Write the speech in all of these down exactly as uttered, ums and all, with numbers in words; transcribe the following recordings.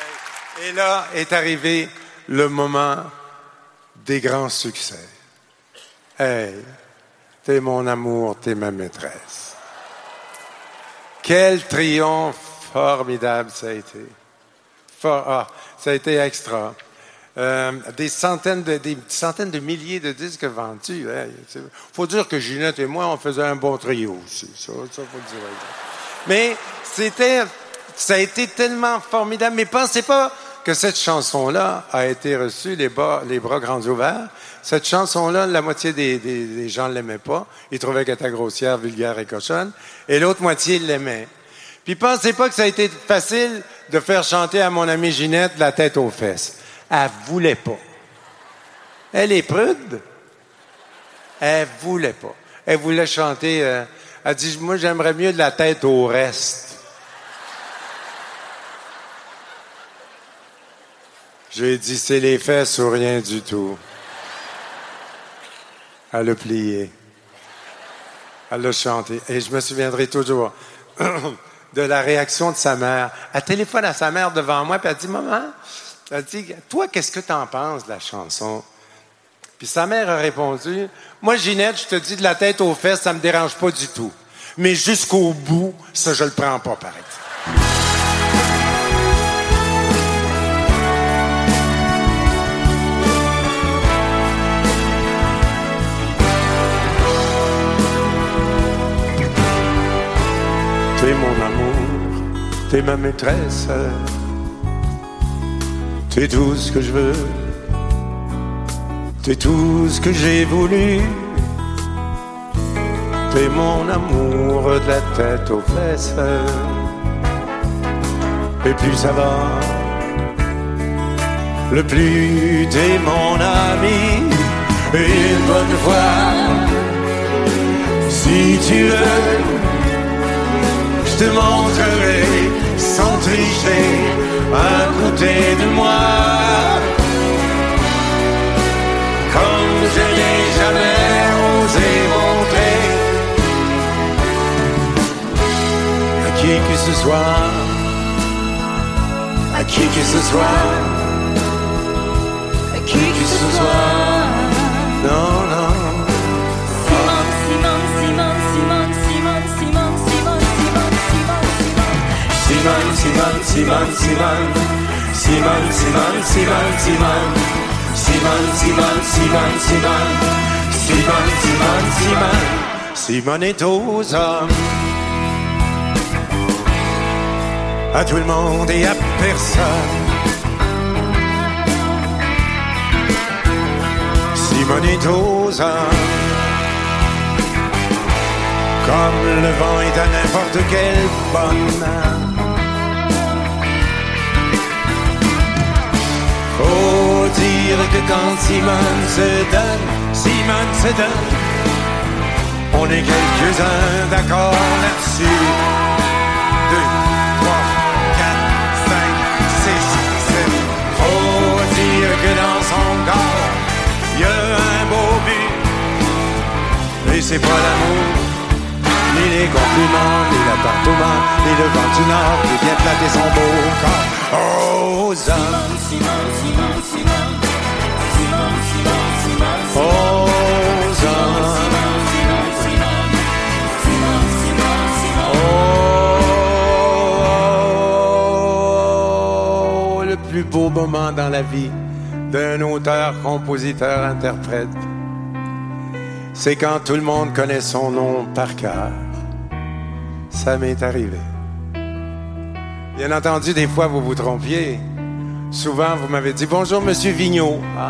Et là est arrivé le moment des grands succès. Hey, t'es mon amour, t'es ma maîtresse. Quel triomphe formidable ça a été. For, ah, ça a été extra. Euh, des centaines de des centaines de milliers de disques vendus. Il hein. faut dire que Ginette et moi, on faisait un bon trio aussi. Ça, ça faut le dire. Mais c'était, ça a été tellement formidable. Mais pensez pas que cette chanson-là a été reçue les bras, les bras grands ouverts. Cette chanson-là, la moitié des, des, des gens ne l'aimaient pas. Ils trouvaient qu'elle était grossière, vulgaire et cochonne. Et l'autre moitié l'aimaient. Puis pensez pas que ça a été facile de faire chanter à mon amie Ginette la tête aux fesses. Elle voulait pas. Elle est prude. Elle voulait pas. Elle voulait chanter. Euh, elle dit, moi, j'aimerais mieux de la tête au reste. J'ai dit, c'est les fesses ou rien du tout. Elle a plié. Elle a chanté. Et je me souviendrai toujours de la réaction de sa mère. Elle téléphone à sa mère devant moi, puis elle dit, maman, elle dit, toi, qu'est-ce que t'en penses de la chanson? Puis sa mère a répondu, moi, Ginette, je te dis de la tête aux fesses, ça me dérange pas du tout. Mais jusqu'au bout, ça, je le prends pas, par exemple. T'es mon amour, t'es ma maîtresse, t'es tout ce que je veux, t'es tout ce que j'ai voulu, t'es mon amour de la tête aux fesses, et plus ça va, le plus t'es mon ami, et une bonne fois, si tu veux, je te montrerai, sans tricher, un côté de moi, comme je n'ai jamais osé montrer à qui que ce soit, à qui que ce soit, à qui que ce soit, non, non. Simone, Simone, Simone, Simone, Simone, Simone, Simone, Simone, Simone, Simone, Simone, Simone, Simone, Simone, Simone est aux hommes, à tout le monde et à personne. Simone est aux hommes, comme le vent est à n'importe quelle bonne. Faut dire que quand Simone se donne, Simone se donne. On est quelques-uns d'accord là-dessus. Deux, trois, quatre, cinq, six, sept. Faut dire que dans son corps, il y a un beau but. Mais c'est pas l'amour, ni les compliments, ni l'appartement, ni le vent du nord qui vient flatter son beau corps. Aux hommes, Simone, Simone, Simone, Simone, Simone, Simone, Simone, aux hommes, Simone, Simone, Simone, Simone, Simone, oh, le plus beau moment dans la vie d'un auteur, compositeur, interprète, c'est quand tout le monde connaît son nom par cœur. Ça m'est arrivé. Bien entendu, des fois, vous vous trompiez. Souvent, vous m'avez dit « Bonjour, Monsieur Vigneault. Ah, »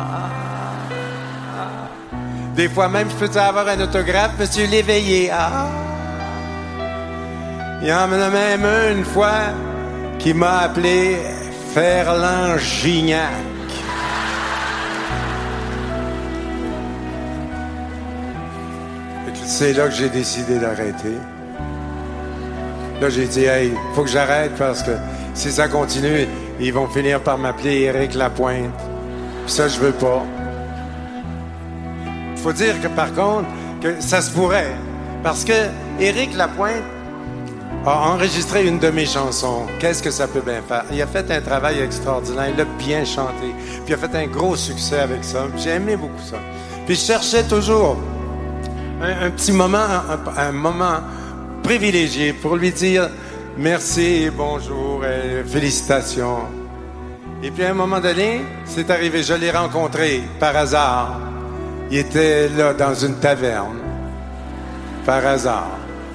Des fois même, je peux avoir un autographe, Monsieur Léveillé. Ah. Il y en a même un, une fois, qui m'a appelé Ferland Gignac. C'est là que j'ai décidé d'arrêter. Là, j'ai dit, hey, faut que j'arrête parce que si ça continue, ils vont finir par m'appeler Éric Lapointe. Puis ça, je veux pas. Faut dire que, par contre, que ça se pourrait. Parce que Éric Lapointe, a enregistré une de mes chansons. Qu'est-ce que ça peut bien faire? Il a fait un travail extraordinaire. Il a bien chanté. Puis il a fait un gros succès avec ça. J'ai aimé beaucoup ça. Puis je cherchais toujours un, un petit moment, un, un moment privilégié pour lui dire merci, bonjour, et félicitations. Et puis à un moment donné, c'est arrivé. Je l'ai rencontré par hasard. Il était là dans une taverne. Par hasard.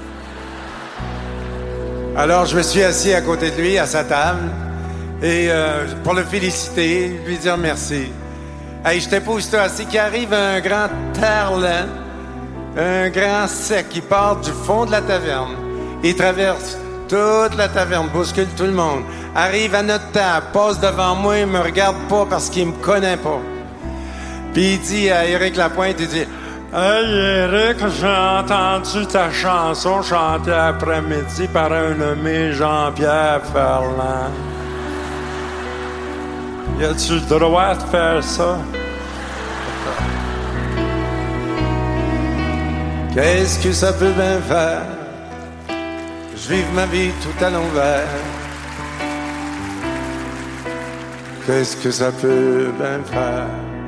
Alors, je me suis assis à côté de lui, à sa table, et euh, pour le féliciter, lui dire merci. Hey, je t'ai pas aussitôt assis qu'il arrive un grand tarlant, un grand sec qui part du fond de la taverne. Il traverse toute la taverne, bouscule tout le monde, arrive à notre table, passe devant moi, il me regarde pas parce qu'il me connaît pas. Puis il dit à Éric Lapointe, il dit... Hey Éric, j'ai entendu ta chanson chantée après-midi par un nommé Jean-Pierre Ferland. Y a-tu le droit de faire ça? Qu'est-ce que ça peut bien faire? Je vive ma vie tout à l'envers. Qu'est-ce que ça peut bien faire?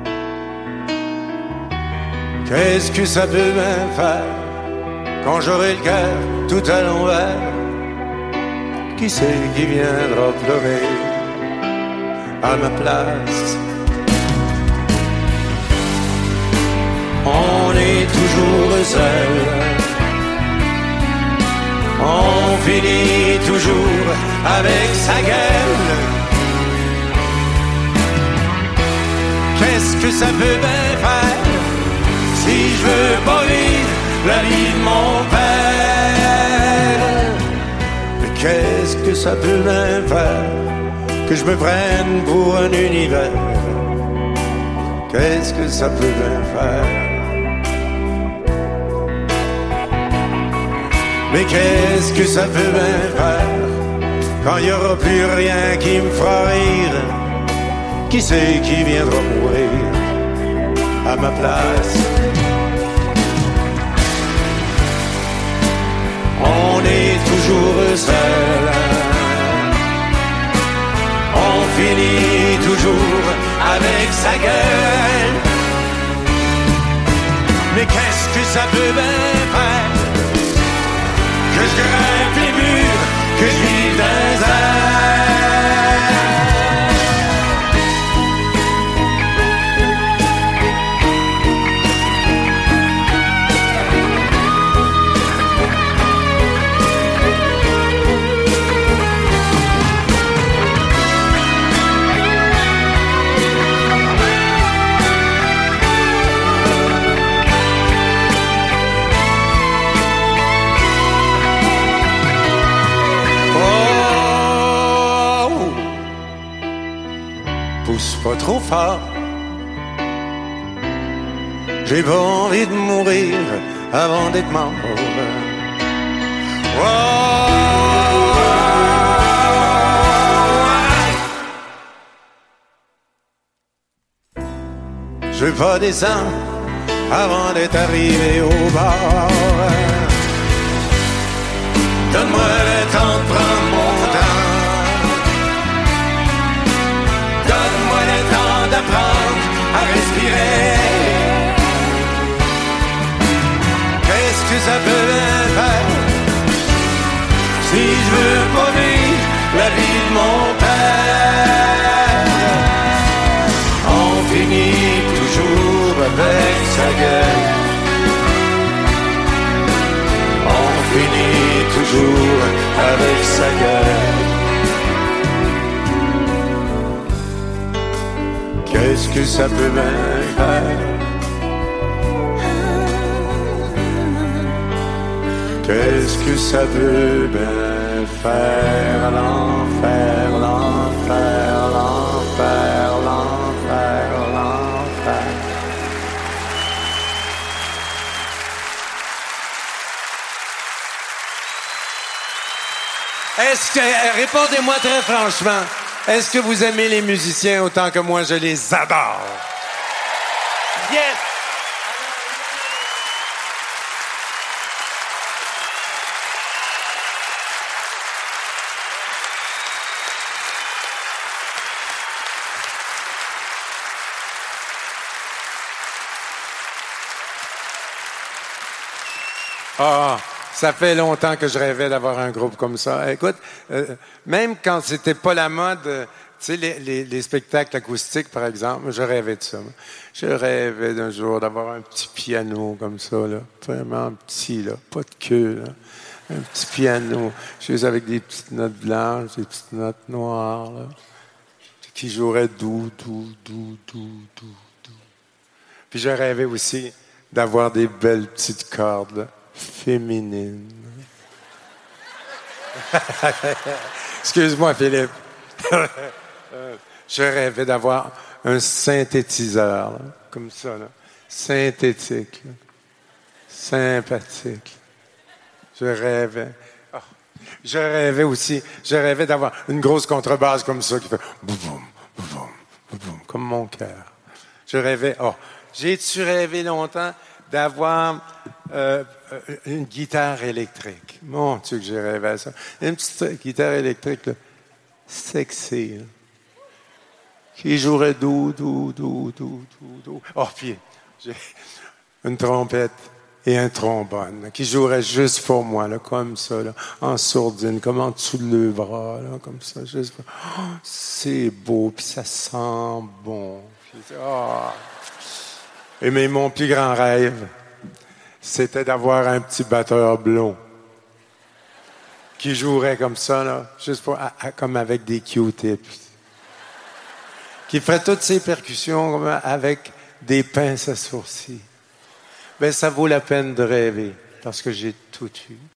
Qu'est-ce que ça peut bien faire quand j'aurai le cœur tout à l'envers? Qui c'est qui viendra pleurer à ma place? On est toujours seul, on finit toujours avec sa gueule. Qu'est-ce que ça peut bien faire si je veux pas vivre la vie de mon père? Mais qu'est-ce que ça peut bien faire que je me prenne pour un univers? Qu'est-ce que ça peut bien faire? Mais qu'est-ce que ça peut bien faire quand il n'y aura plus rien qui me fera rire? Qui c'est qui viendra mourir à ma place? On est toujours seul, on finit toujours avec sa gueule. Mais qu'est-ce que ça peut bien faire que je grimpe les murs, que je vive dans les airs? Pas trop fort, j'ai pas envie de mourir avant d'être mort. Oh, je veux pas descendre avant d'être arrivé au bord. Donne-moi le temps de prendre mon temps. D'apprendre à respirer. Qu'est-ce que ça peut bien faire si je veux pas vivre la vie de mon père? On finit toujours avec sa gueule. On finit toujours avec sa gueule. Qu'est-ce que ça peut bien faire? Qu'est-ce que ça peut bien faire? L'enfer, l'enfer, l'enfer, l'enfer, l'enfer. Est-ce que, répondez-moi très franchement, est-ce que vous aimez les musiciens autant que moi je les adore? Yes! Ah, ça fait longtemps que je rêvais d'avoir un groupe comme ça. Écoute, euh, même quand c'était pas la mode, euh, tu sais, les, les, les spectacles acoustiques, par exemple, je rêvais de ça. Moi. Je rêvais d'un jour d'avoir un petit piano comme ça, là, vraiment petit, là, pas de queue, là. Un petit piano, juste avec des petites notes blanches, des petites notes noires, là, qui joueraient doux, doux, doux, doux, doux, doux. Puis je rêvais aussi d'avoir des belles petites cordes, là, féminines. Excuse-moi, Philippe. Je rêvais d'avoir un synthétiseur, là, comme ça, là, synthétique, là, sympathique. Je rêvais. Oh. Je rêvais aussi. Je rêvais d'avoir une grosse contrebasse comme ça qui fait boum, boum, boum, boum, comme mon cœur. Je rêvais. Oh, j'ai-tu rêvé longtemps d'avoir euh, une guitare électrique? Mon Dieu, que j'ai rêvé à ça. Une petite guitare électrique, là, sexy, là, qui jouerait doux, doux, doux, doux, doux, doux. Oh, puis j'ai une trompette. Et un trombone, qui jouerait juste pour moi, là, comme ça, là, en sourdine, comme en dessous de le bras, là, comme ça, juste pour... Oh, c'est beau, puis ça sent bon. Puis, oh. Et mais mon plus grand rêve, c'était d'avoir un petit batteur blond qui jouerait comme ça, là, juste pour, à, à, comme avec des Q-tips, qui ferait toutes ses percussions comme avec des pinces à sourcils. Ben, ça vaut la peine de rêver, parce que j'ai tout eu.